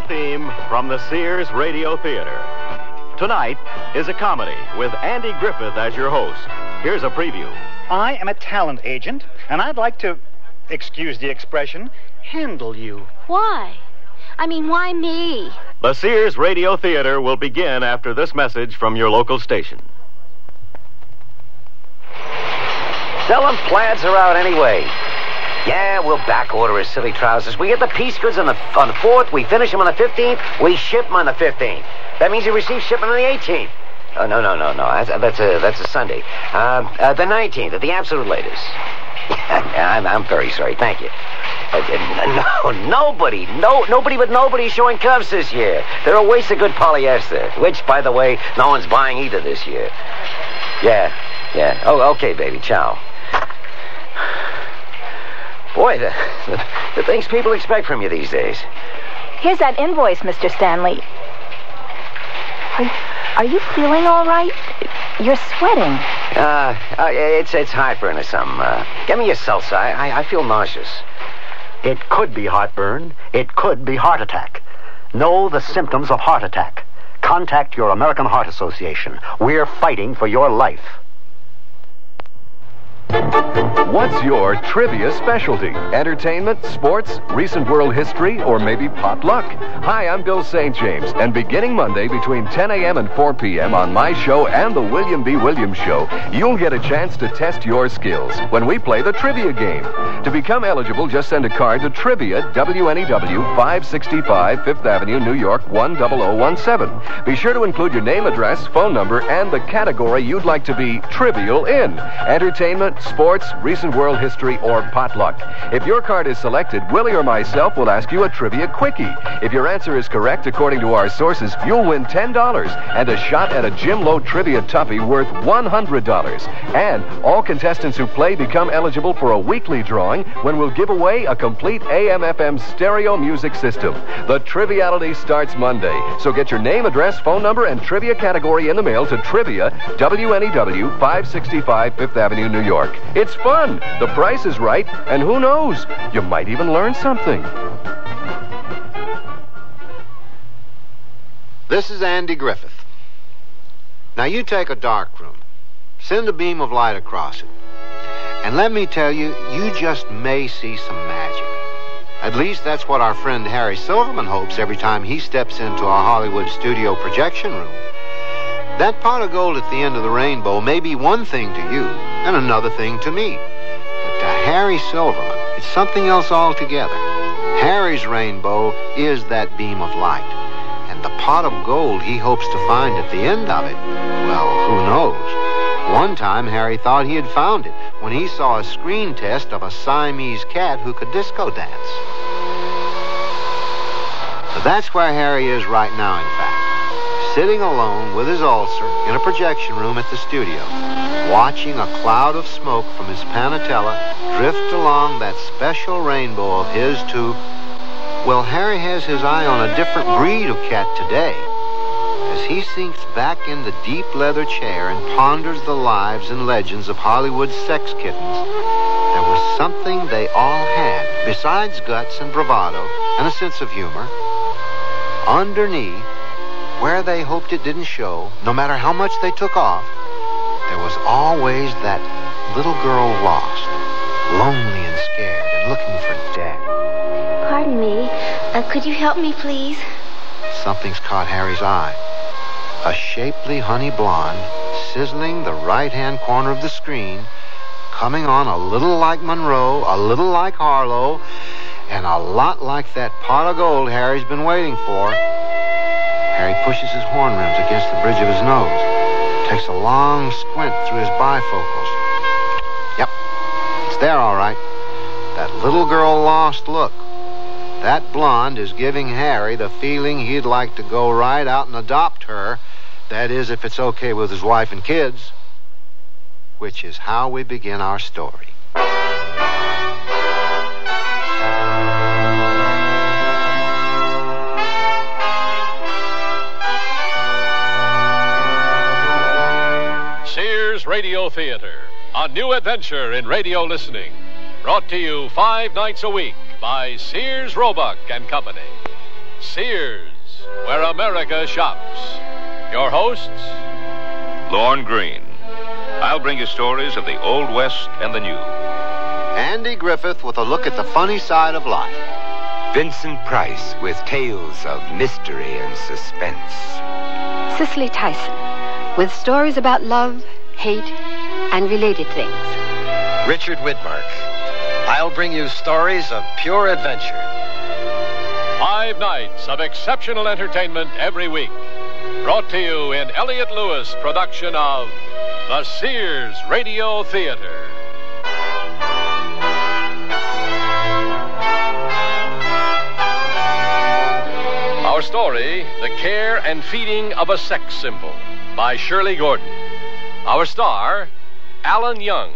the theme from the Sears Radio Theater. Tonight is a comedy with Andy Griffith as your host. Here's a preview. I am a talent agent, and I'd like to, excuse the expression, handle you. Why? I mean, why me? The Sears Radio Theater will begin after this message from your local station. Tell them plaids are out anyway. Yeah, we'll back order his silly trousers. We get the piece goods on the 4th. We finish them on the 15th. We ship them on the 15th. That means he receives shipment on the 18th. Oh, no. That's a Sunday. The 19th, at the absolute latest. I'm very sorry. Thank you. Nobody but nobody's showing cuffs this year. They're a waste of good polyester, which, by the way, no one's buying either this year. Yeah. Oh, okay, baby. Ciao. Boy, the things people expect from you these days. Here's that invoice, Mr. Stanley. Are you feeling all right? You're sweating. It's heartburn or something. Get me a seltzer. I feel nauseous. It could be heartburn. It could be heart attack. Know the symptoms of heart attack. Contact your American Heart Association. We're fighting for your life. What's your trivia specialty? Entertainment, sports, recent world history, or maybe potluck? Hi, I'm Bill St. James, and beginning Monday between 10 a.m. and 4 p.m. on my show and the William B. Williams Show, you'll get a chance to test your skills when we play the trivia game. To become eligible, just send a card to Trivia, WNEW, 565 5th Avenue, New York, 10017. Be sure to include your name, address, phone number, and the category you'd like to be trivial in. Entertainment, sports, recent world history, or potluck. If your card is selected, Willie or myself will ask you a trivia quickie. If your answer is correct, according to our sources, you'll win $10 and a shot at a Jim Lowe trivia tuppy worth $100. And all contestants who play become eligible for a weekly drawing when we'll give away a complete AM/FM stereo music system. The Triviality starts Monday, so get your name, address, phone number, and trivia category in the mail to Trivia, WNEW, 565 5th Avenue, New York. It's fun, the price is right, and who knows, you might even learn something. This is Andy Griffith. Now you take a dark room, send a beam of light across it, and let me tell you, you just may see some magic. At least that's what our friend Harry Silverman hopes every time he steps into a Hollywood studio projection room. That pot of gold at the end of the rainbow may be one thing to you and another thing to me. But to Harry Silverman, it's something else altogether. Harry's rainbow is that beam of light. And the pot of gold he hopes to find at the end of it, well, who knows? One time, Harry thought he had found it when he saw a screen test of a Siamese cat who could disco dance. But that's where Harry is right now, in fact. Sitting alone with his ulcer in a projection room at the studio, watching a cloud of smoke from his Panatella drift along that special rainbow of his to... Well, Harry has his eye on a different breed of cat today. As he sinks back in the deep leather chair and ponders the lives and legends of Hollywood's sex kittens, there was something they all had, besides guts and bravado and a sense of humor. Underneath, where they hoped it didn't show, no matter how much they took off, there was always that little girl lost, lonely and scared and looking for Dad. Pardon me. Could you help me, please? Something's caught Harry's eye. A shapely honey blonde, sizzling the right-hand corner of the screen, coming on a little like Monroe, a little like Harlow, and a lot like that pot of gold Harry's been waiting for. Harry pushes his horn rims against the bridge of his nose, takes a long squint through his bifocals. Yep, it's there all right. That little girl lost look. That blonde is giving Harry the feeling he'd like to go right out and adopt her. That is, if it's okay with his wife and kids. Which is how we begin our story. Sears Radio Theater, a new adventure in radio listening. Brought to you 5 nights a week by Sears Roebuck and Company. Sears, where America shops. Your hosts, Lorne Green. I'll bring you stories of the Old West and the New. Andy Griffith with a look at the funny side of life. Vincent Price with tales of mystery and suspense. Cicely Tyson with stories about love, hate, and related things. Richard Widmark. I'll bring you stories of pure adventure. 5 nights of exceptional entertainment every week. Brought to you in Elliott Lewis production of the Sears Radio Theater. Our story, The Care and Feeding of a Sex Symbol, by Shirley Gordon. Our star, Alan Young.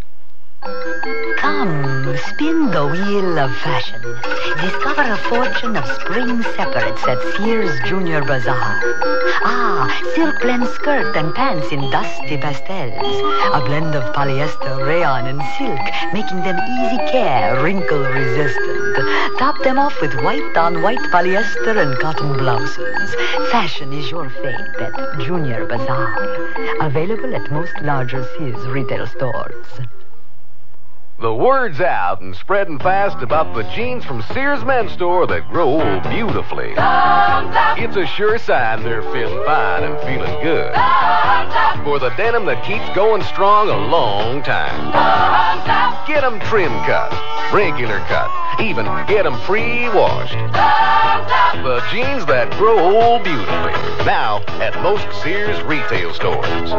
Come, spin the wheel of fashion. Discover a fortune of spring separates at Sears Junior Bazaar. Silk blend skirt and pants in dusty pastels. A blend of polyester, rayon, and silk, making them easy care, wrinkle resistant. Top them off with white-on-white polyester and cotton blouses. Fashion is your fate at Junior Bazaar. Available at most larger Sears retail stores. The word's out and spreading fast about the jeans from Sears Men's Store that grow beautifully. It's a sure sign they're feeling fine and feeling good. For the denim that keeps going strong a long time. Get them trim cut, regular cut, even get them pre-washed. The jeans that grow beautifully. Now at most Sears retail stores.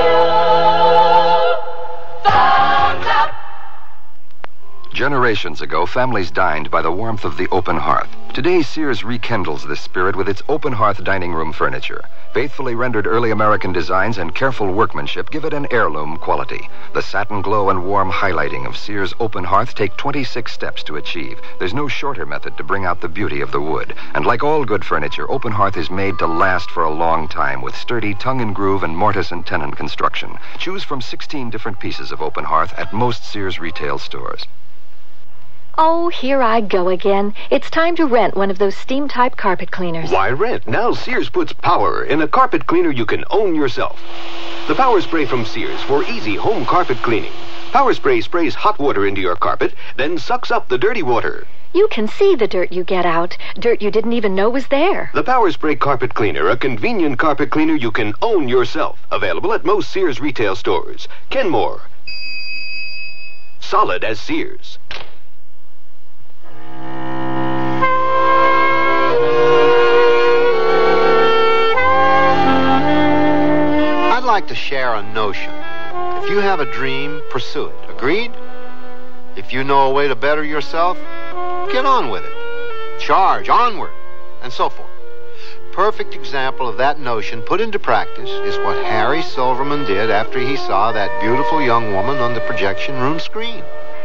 Generations ago, families dined by the warmth of the open hearth. Today, Sears rekindles this spirit with its open hearth dining room furniture. Faithfully rendered early American designs and careful workmanship give it an heirloom quality. The satin glow and warm highlighting of Sears open hearth take 26 steps to achieve. There's no shorter method to bring out the beauty of the wood. And like all good furniture, open hearth is made to last for a long time with sturdy tongue-and-groove and mortise and tenon construction. Choose from 16 different pieces of open hearth at most Sears retail stores. Oh, here I go again. It's time to rent one of those steam-type carpet cleaners. Why rent? Now Sears puts power in a carpet cleaner you can own yourself. The Power Spray from Sears for easy home carpet cleaning. Power Spray sprays hot water into your carpet, then sucks up the dirty water. You can see the dirt you get out. Dirt you didn't even know was there. The Power Spray Carpet Cleaner, a convenient carpet cleaner you can own yourself. Available at most Sears retail stores. Kenmore. Solid as Sears. I'd like to share a notion. If you have a dream, pursue it. Agreed? If you know a way to better yourself, get on with it. Charge, onward, and so forth. Perfect example of that notion put into practice is what Harry Silverman did after he saw that beautiful young woman on the projection room screen.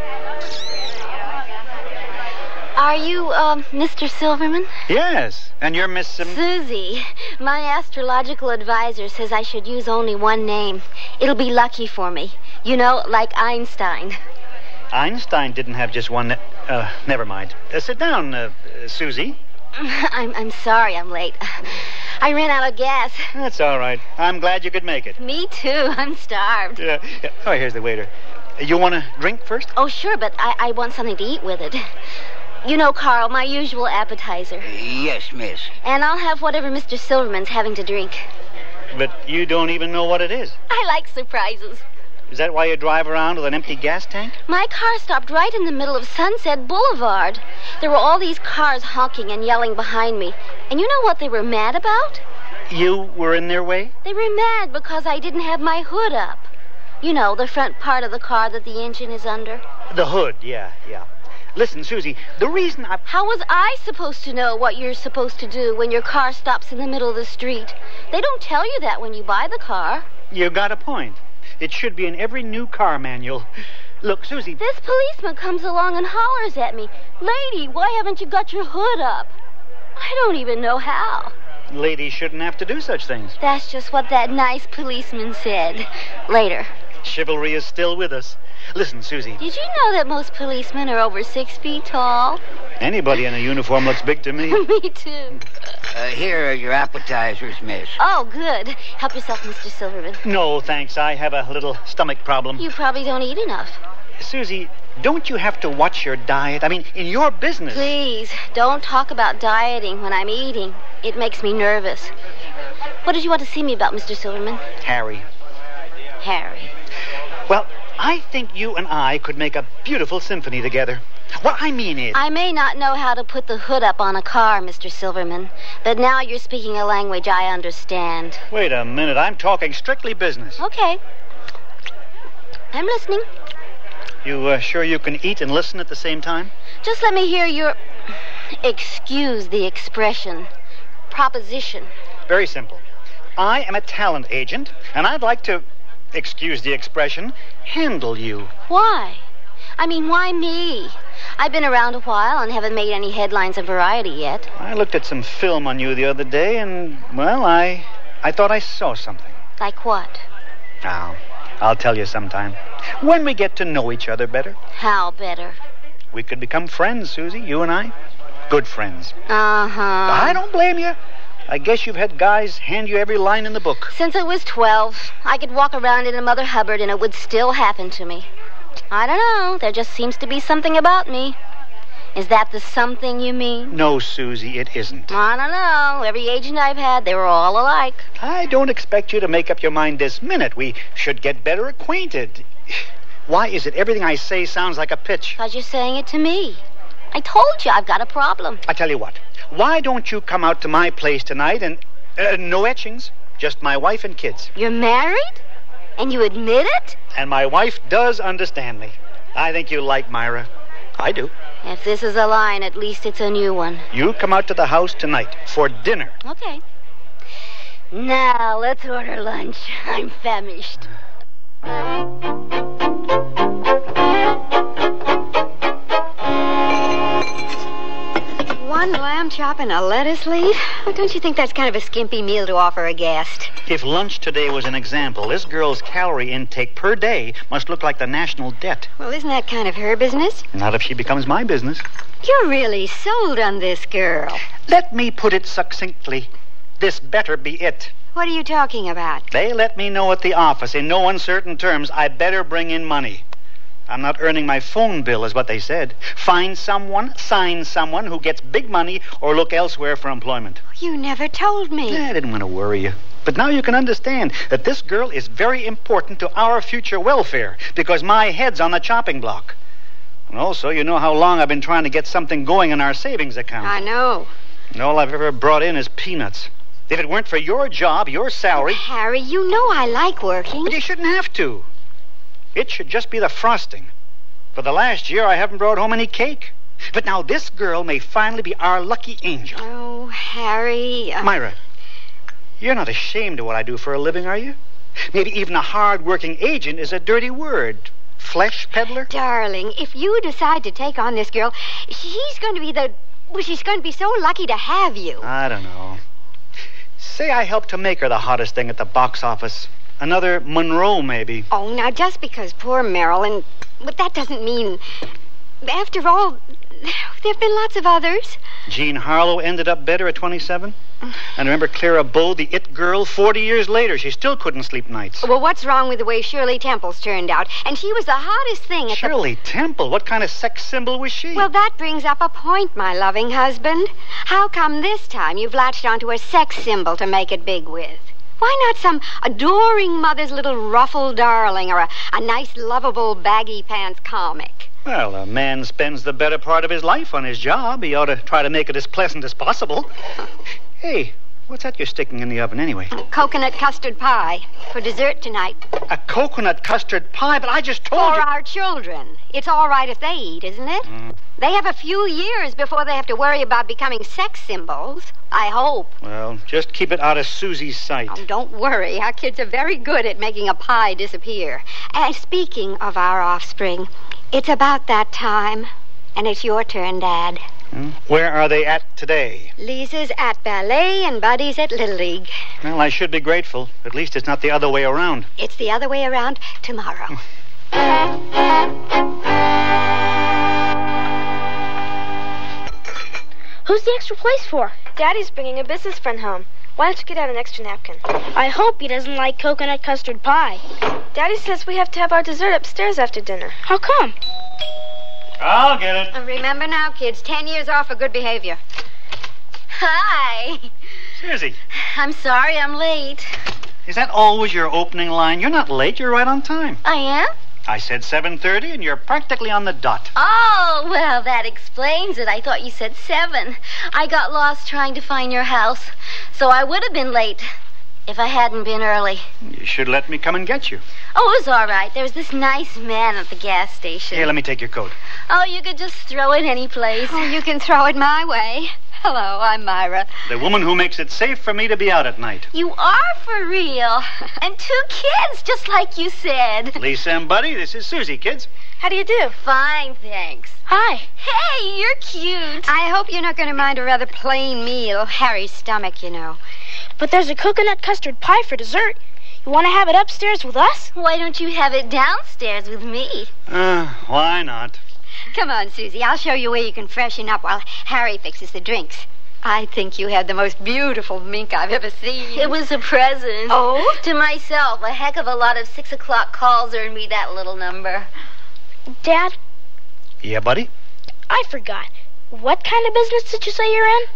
Are you, Mr. Silverman? Yes, and you're Miss... Susie. My astrological advisor says I should use only one name. It'll be lucky for me. You know, like Einstein. Einstein didn't have just one... never mind. Sit down, Susie. I'm sorry I'm late. I ran out of gas. That's all right. I'm glad you could make it. Me too. I'm starved. Oh, here's the waiter. You want a drink first? Oh, sure, but I want something to eat with it. You know, Carl, my usual appetizer. Yes, miss. And I'll have whatever Mr. Silverman's having to drink. But you don't even know what it is. I like surprises. Is that why you drive around with an empty gas tank? My car stopped right in the middle of Sunset Boulevard. There were all these cars honking and yelling behind me. And you know what they were mad about? You were in their way? They were mad because I didn't have my hood up. You know, the front part of the car that the engine is under. The hood, yeah. Listen, Susie, the reason I... How was I supposed to know what you're supposed to do when your car stops in the middle of the street? They don't tell you that when you buy the car. You got a point. It should be in every new car manual. Look, Susie... This policeman comes along and hollers at me. Lady, why haven't you got your hood up? I don't even know how. Ladies shouldn't have to do such things. That's just what that nice policeman said. Later. Chivalry is still with us. Listen, Susie. Did you know that most policemen are over 6 feet tall? Anybody in a uniform looks big to me. Me too. Here are your appetizers, miss. Oh, good. Help yourself, Mr. Silverman. No, thanks. I have a little stomach problem. You probably don't eat enough. Susie, don't you have to watch your diet? I mean, in your business. Please, don't talk about dieting when I'm eating. It makes me nervous. What did you want to see me about, Mr. Silverman? Harry. Harry. Well, I think you and I could make a beautiful symphony together. What I mean is... I may not know how to put the hood up on a car, Mr. Silverman, but now you're speaking a language I understand. Wait a minute. I'm talking strictly business. Okay. I'm listening. You sure you can eat and listen at the same time? Just let me hear your... Excuse the expression. Proposition. Very simple. I am a talent agent, and I'd like to... Excuse the expression, handle you. Why? I mean, why me? I've been around a while and haven't made any headlines in Variety yet. I looked at some film on you the other day, and, well, I thought I saw something. Like what? Now, I'll tell you sometime. When we get to know each other better. How better? We could become friends, Susie, you and I. Good friends. Uh-huh. I don't blame you. I guess you've had guys hand you every line in the book. Since I was 12, I could walk around in a Mother Hubbard and it would still happen to me. I don't know. There just seems to be something about me. Is that the something you mean? No, Susie, it isn't. I don't know. Every agent I've had, they were all alike. I don't expect you to make up your mind this minute. We should get better acquainted. Why is it everything I say sounds like a pitch? Because you're saying it to me. I told you I've got a problem. I tell you what. Why don't you come out to my place tonight and... no etchings. Just my wife and kids. You're married? And you admit it? And my wife does understand me. I think you like Myra. I do. If this is a line, at least it's a new one. You come out to the house tonight for dinner. Okay. Now, let's order lunch. I'm famished. One lamb chop and a lettuce leaf? Oh, don't you think that's kind of a skimpy meal to offer a guest? If lunch today was an example, this girl's calorie intake per day must look like the national debt. Well, isn't that kind of her business? Not if she becomes my business. You're really sold on this girl. Let me put it succinctly. This better be it. What are you talking about? They let me know at the office in no uncertain terms I better bring in money. I'm not earning my phone bill, is what they said. Find someone, sign someone who gets big money or look elsewhere for employment. You never told me. I didn't want to worry you. But now you can understand that this girl is very important to our future welfare because my head's on the chopping block. And also, you know how long I've been trying to get something going in our savings account. I know. And all I've ever brought in is peanuts. If it weren't for your job, your salary... Harry, you know I like working. But you shouldn't have to. It should just be the frosting. For the last year, I haven't brought home any cake. But now this girl may finally be our lucky angel. Oh, Harry... Myra, you're not ashamed of what I do for a living, are you? Maybe even a hard-working agent is a dirty word. Flesh peddler? Darling, if you decide to take on this girl, she's going to be she's going to be so lucky to have you. I don't know. Say I helped to make her the hottest thing at the box office. Another Monroe, maybe. Oh, now, just because poor Marilyn... But that doesn't mean... After all, there have been lots of others. Jean Harlow ended up better at 27. And remember Clara Bow, the it girl? 40 years later, she still couldn't sleep nights. Well, what's wrong with the way Shirley Temple's turned out? And she was the hottest thing at Shirley Temple? What kind of sex symbol was she? Well, that brings up a point, my loving husband. How come this time you've latched onto a sex symbol to make it big with? Why not some adoring mother's little ruffled darling or a nice, lovable, baggy pants comic? Well, a man spends the better part of his life on his job. He ought to try to make it as pleasant as possible. Hey, what's that you're sticking in the oven anyway? Coconut custard pie for dessert tonight. A coconut custard pie? But I just told you... For our children. It's all right if they eat, isn't it? They have a few years before they have to worry about becoming sex symbols. I hope. Well, just keep it out of Susie's sight. Oh, don't worry. Our kids are very good at making a pie disappear. And speaking of our offspring, it's about that time. And it's your turn, Dad. Where are they at today? Lisa's at ballet and Buddy's at Little League. Well, I should be grateful. At least it's not the other way around. It's the other way around tomorrow. Who's the extra place for? Daddy's bringing a business friend home. Why don't you get out an extra napkin? I hope he doesn't like coconut custard pie. Daddy says we have to have our dessert upstairs after dinner. How come? I'll get it. Remember now, kids, 10 years off for good behavior. Hi. Susie. I'm sorry I'm late. Is that always your opening line? You're not late. You're right on time. I am? I said 7:30, and you're practically on the dot. Oh, well, that explains it. I thought you said 7. I got lost trying to find your house, so I would have been late if I hadn't been early. You should let me come and get you. Oh, it was all right. There was this nice man at the gas station. Here, let me take your coat. Oh, you could just throw it any place. Oh, you can throw it my way. Hello, I'm Myra. The woman who makes it safe for me to be out at night. You are for real. And 2 kids, just like you said. Lisa and Buddy, this is Susie, kids. How do you do? Fine, thanks. Hi. Hey, you're cute. I hope you're not going to mind a rather plain meal. Harry's stomach, you know. But there's a coconut custard pie for dessert. You want to have it upstairs with us? Why don't you have it downstairs with me? Why not? Come on, Susie. I'll show you where you can freshen up while Harry fixes the drinks. I think you had the most beautiful mink I've ever seen. It was a present. Oh? To myself. A heck of a lot of 6 o'clock calls earned me that little number. Dad? Yeah, Buddy? I forgot. What kind of business did you say you're in?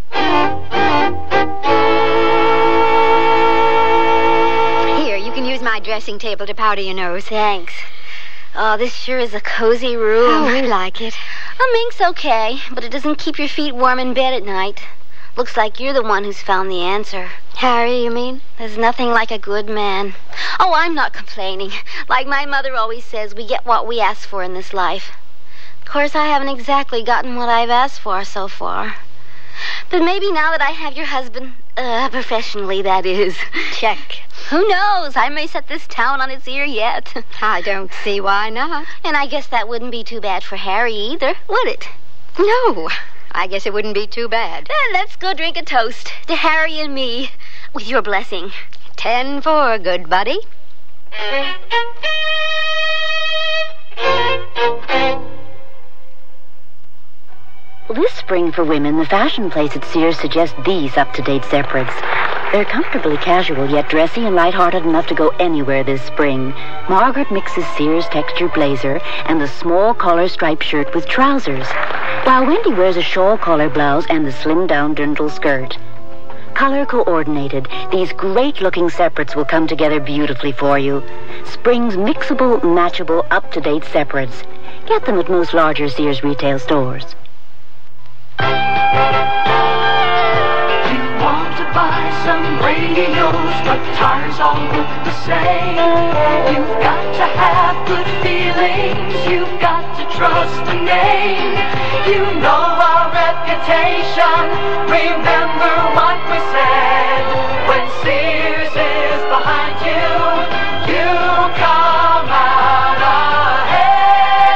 Here, you can use my dressing table to powder your nose. Thanks. Oh, this sure is a cozy room. Oh, we like it. A mink's okay, but it doesn't keep your feet warm in bed at night. Looks like you're the one who's found the answer. Harry, you mean? There's nothing like a good man. Oh, I'm not complaining. Like my mother always says, we get what we ask for in this life. Of course, I haven't exactly gotten what I've asked for so far. But maybe now that I have your husband, professionally, that is. Check. Who knows? I may set this town on its ear yet. I don't see why not. And I guess that wouldn't be too bad for Harry either, would it? No. I guess it wouldn't be too bad. Then let's go drink a toast to Harry and me, with your blessing. 10-4, good buddy. This spring for women, the fashion place at Sears suggests these up-to-date separates. They're comfortably casual, yet dressy and lighthearted enough to go anywhere this spring. Margaret mixes Sears texture blazer and the small collar striped shirt with trousers, while Wendy wears a shawl collar blouse and the slimmed-down dirndl skirt. Color coordinated, these great-looking separates will come together beautifully for you. Spring's mixable, matchable, up-to-date separates. Get them at most larger Sears retail stores. Buy some radios, but tires all look the same. You've got to have good feelings, you've got to trust the name. You know our reputation, remember what we said. When Sears is behind you, you come out ahead.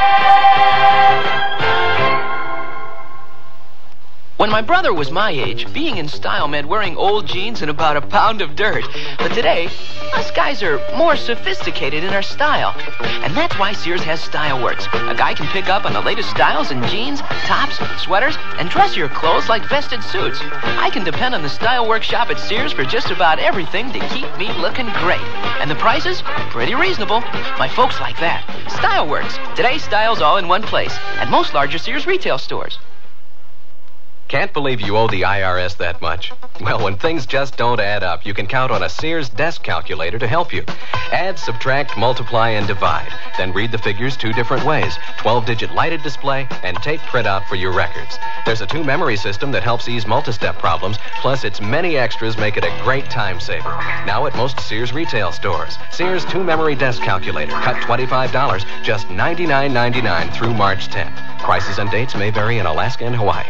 When my brother was my age, being in style meant wearing old jeans and about a pound of dirt. But today, us guys are more sophisticated in our style. And that's why Sears has StyleWorks. A guy can pick up on the latest styles in jeans, tops, sweaters, and dressier clothes like vested suits. I can depend on the StyleWorks shop at Sears for just about everything to keep me looking great. And the prices? Pretty reasonable. My folks like that. StyleWorks. Today's style's all in one place. At most larger Sears retail stores. Can't believe you owe the IRS that much? Well, when things just don't add up, you can count on a Sears desk calculator to help you. Add, subtract, multiply, and divide. Then read the figures 2 different ways. 12-digit lighted display and tape printout for your records. There's a 2-memory system that helps ease multi-step problems, plus its many extras make it a great time saver. Now at most Sears retail stores. Sears 2-memory desk calculator. Cut $25, just $99.99 through March 10th. Prices and dates may vary in Alaska and Hawaii.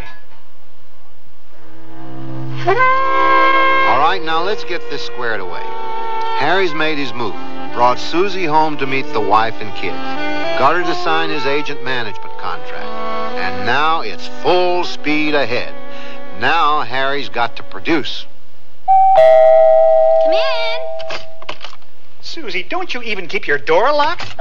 All right, now let's get this squared away. Harry's made his move. Brought Susie home to meet the wife and kids. got her to sign his agent management contract. And now it's full speed ahead. Now Harry's got to produce. Come in. Susie, don't you even keep your door locked?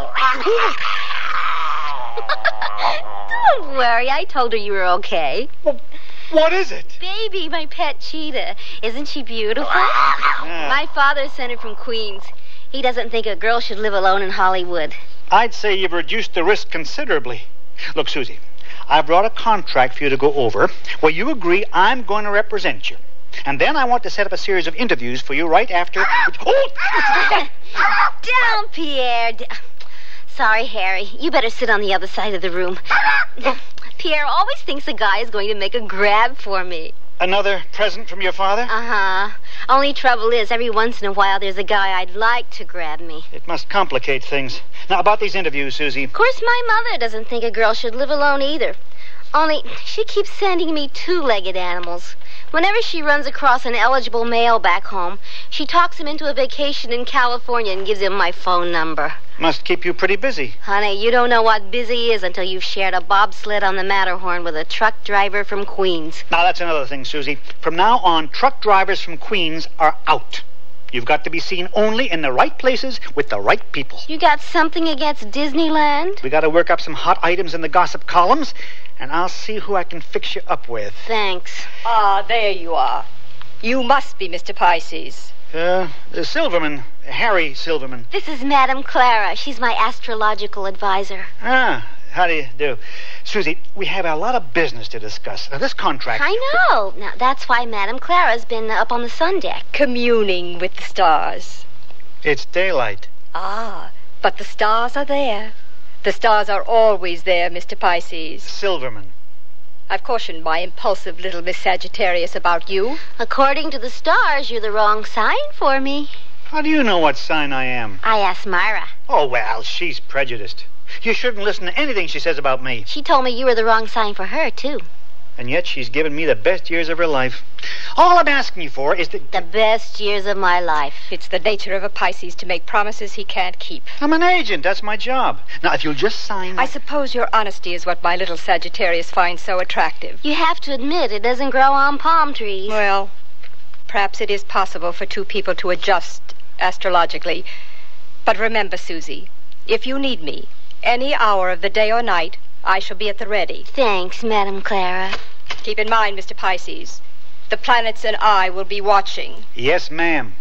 Don't worry, I told her you were okay. Well, what is it? Baby, my pet cheetah. Isn't she beautiful? Yeah. My father sent her from Queens. He doesn't think a girl should live alone in Hollywood. I'd say you've reduced the risk considerably. Look, Susie, I brought a contract for you to go over where you agree I'm going to represent you. And then I want to set up a series of interviews for you right after... Down, Pierre. Sorry, Harry. You better sit on the other side of the room. Pierre always thinks a guy is going to make a grab for me. Another present from your father? Uh-huh. Only trouble is, every once in a while, there's a guy I'd like to grab me. It must complicate things. Now, about these interviews, Susie. Of course, my mother doesn't think a girl should live alone either. Only, she keeps sending me two-legged animals. Whenever she runs across an eligible male back home, she talks him into a vacation in California and gives him my phone number. Must keep you pretty busy. Honey, you don't know what busy is until you've shared a bobsled on the Matterhorn with a truck driver from Queens. Now, that's another thing, Susie. From now on, truck drivers from Queens are out. You've got to be seen only in the right places with the right people. You got something against Disneyland? We got to work up some hot items in the gossip columns, and I'll see who I can fix you up with. Thanks. Ah, there you are. You must be Mr. Pisces. Silverman. Harry Silverman. This is Madame Clara. She's my astrological advisor. Ah, how do you do? Susie, we have a lot of business to discuss. Now, this contract... I know. Now, that's why Madame Clara's been up on the sun deck. Communing with the stars. It's daylight. Ah, but the stars are there. The stars are always there, Mr. Pisces. Silverman. I've cautioned my impulsive little Miss Sagittarius about you. According to the stars, you're the wrong sign for me. How do you know what sign I am? I asked Myra. Oh, well, she's prejudiced. You shouldn't listen to anything she says about me. She told me you were the wrong sign for her, too. And yet she's given me the best years of her life. All I'm asking you for is the best years of my life. It's the nature of a Pisces to make promises he can't keep. I'm an agent. That's my job. Now, if you'll just sign... I suppose your honesty is what my little Sagittarius finds so attractive. You have to admit it doesn't grow on palm trees. Well, perhaps it is possible for two people to adjust astrologically. But remember, Susie, if you need me, any hour of the day or night, I shall be at the ready. Thanks, Madame Clara. Keep in mind, Mr. Pisces, the planets and I will be watching. Yes, ma'am.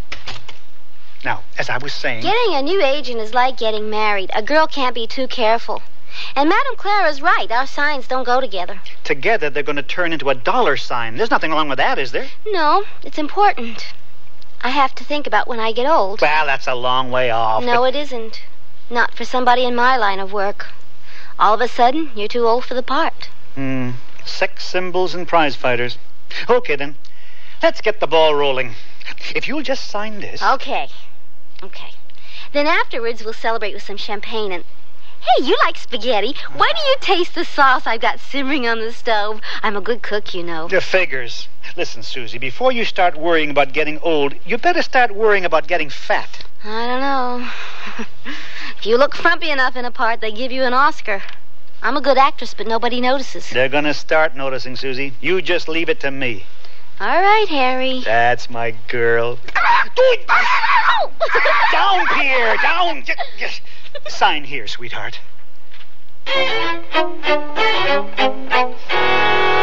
Now, as I was saying... Getting a new agent is like getting married. A girl can't be too careful. And Madame Clara's right. Our signs don't go together. Together, they're going to turn into a dollar sign. There's nothing wrong with that, is there? No, it's important. I have to think about when I get old. Well, that's a long way off. No, it isn't. Not for somebody in my line of work. All of a sudden, you're too old for the part. Sex symbols and prize fighters. Okay, then. Let's get the ball rolling. If you'll just sign this... Okay. Then afterwards, we'll celebrate with some champagne and... Hey, you like spaghetti. Why don't you taste the sauce I've got simmering on the stove? I'm a good cook, you know. The figures. Listen, Susie, before you start worrying about getting old, you better start worrying about getting fat. I don't know. If you look frumpy enough in a part, they give you an Oscar. I'm a good actress, but nobody notices. They're going to start noticing, Susie. You just leave it to me. All right, Harry. That's my girl. Down, Pierre, down. Just sign here, sweetheart.